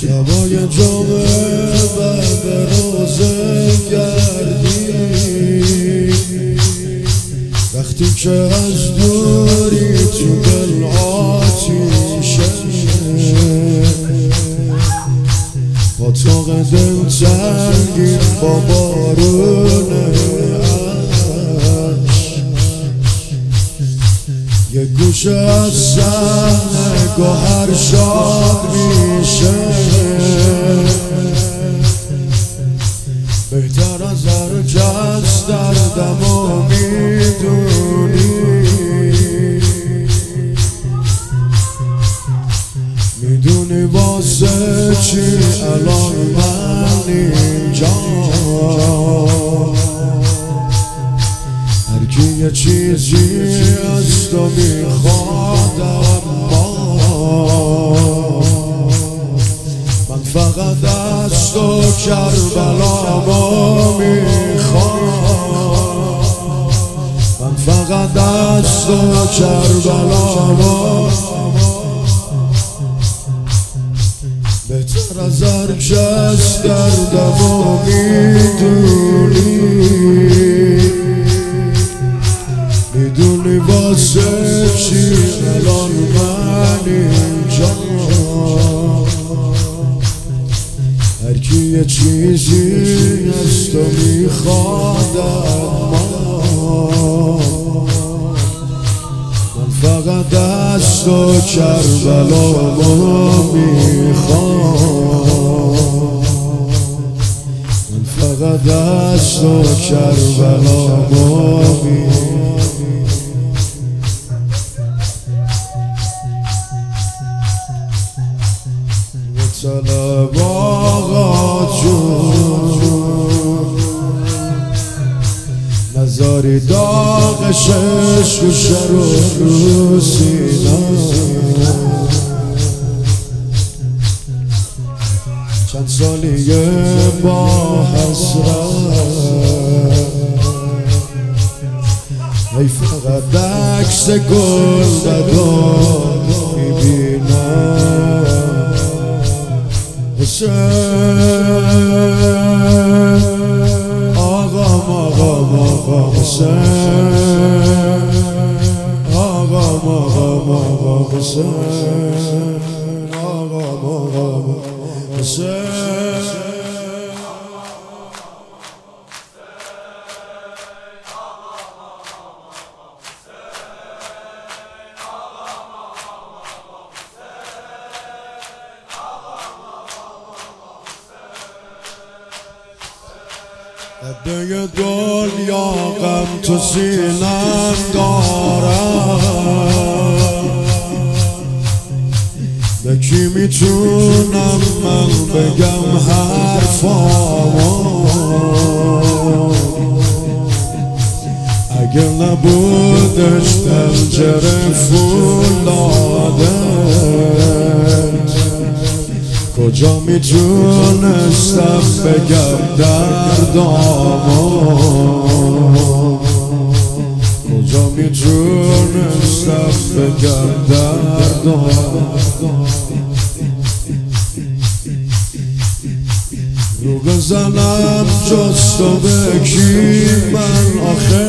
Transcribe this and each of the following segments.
شبای جمعه به روزه گردی وقتی که از دوری تو دل آتیشه پاتاق دل تنگی با بارون عشق یه گوشه از صحنه گوهر شاد میشه بهتر از هر کس دردمو میدونی میدونی واسه چی الان من اینجا هر کی یه چیزی از تو میخواد من فقط از تو کربلامو میخوام من فقط از تو کربلامو بهتر از هر کس دردمو میدونی میدونی واسه چی الان من اینجا هر کی یه چیزی از تو میخواد من فقط از تو کربلامو میخوام من فقط از تو کربلامو میخوام طلب آقا جون نزاری داغ شش گوشه رو سینم چند سالیه با حسرت ای فقط عکس گل داد میبینم حسین آقا حسین آقا حسین آقا حسین قده دنیا غم تو سینم دارم به کی میتونم من بگم حرفامو اگه نبودش پنجره فولاده کجا میتونستم بگم دردامو کجا میتونستم بگم دردامو رو بزنم جز تو به کی من آخه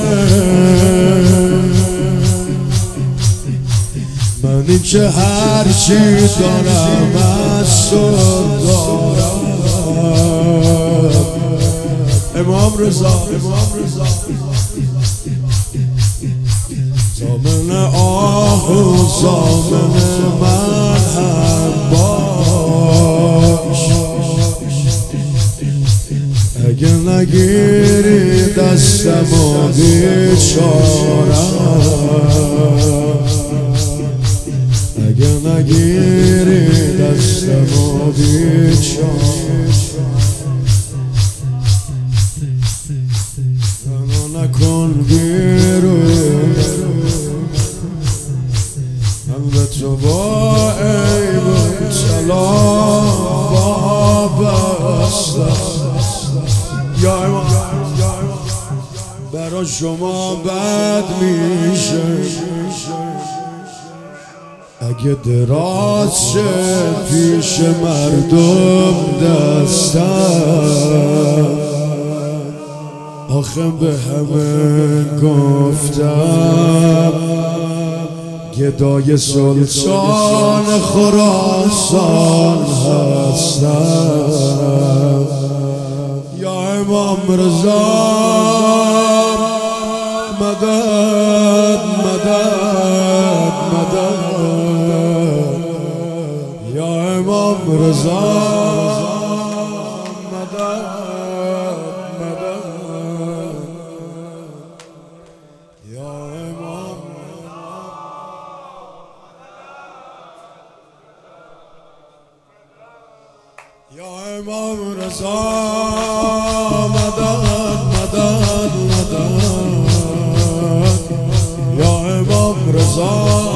منی که هرچی دارم از تو دارم امام رضا زامن آه و زامن من هم باش اگه نگیری دستمو بیچارم اگه نگیری دستمو بیچارم منو نکن بیرون من به تو با عیب طلا وابستم یا امام برا شما بد میشه اگه دراز شه پیش مردم دستم، آخه به همه گفتم گدای سلطان خراسان هستم. یا امام رضا مدد مدد مدد، یا امام رضا مدد مدد، یا امام یا امام رضا مدد مدد مدد، یا امام رضا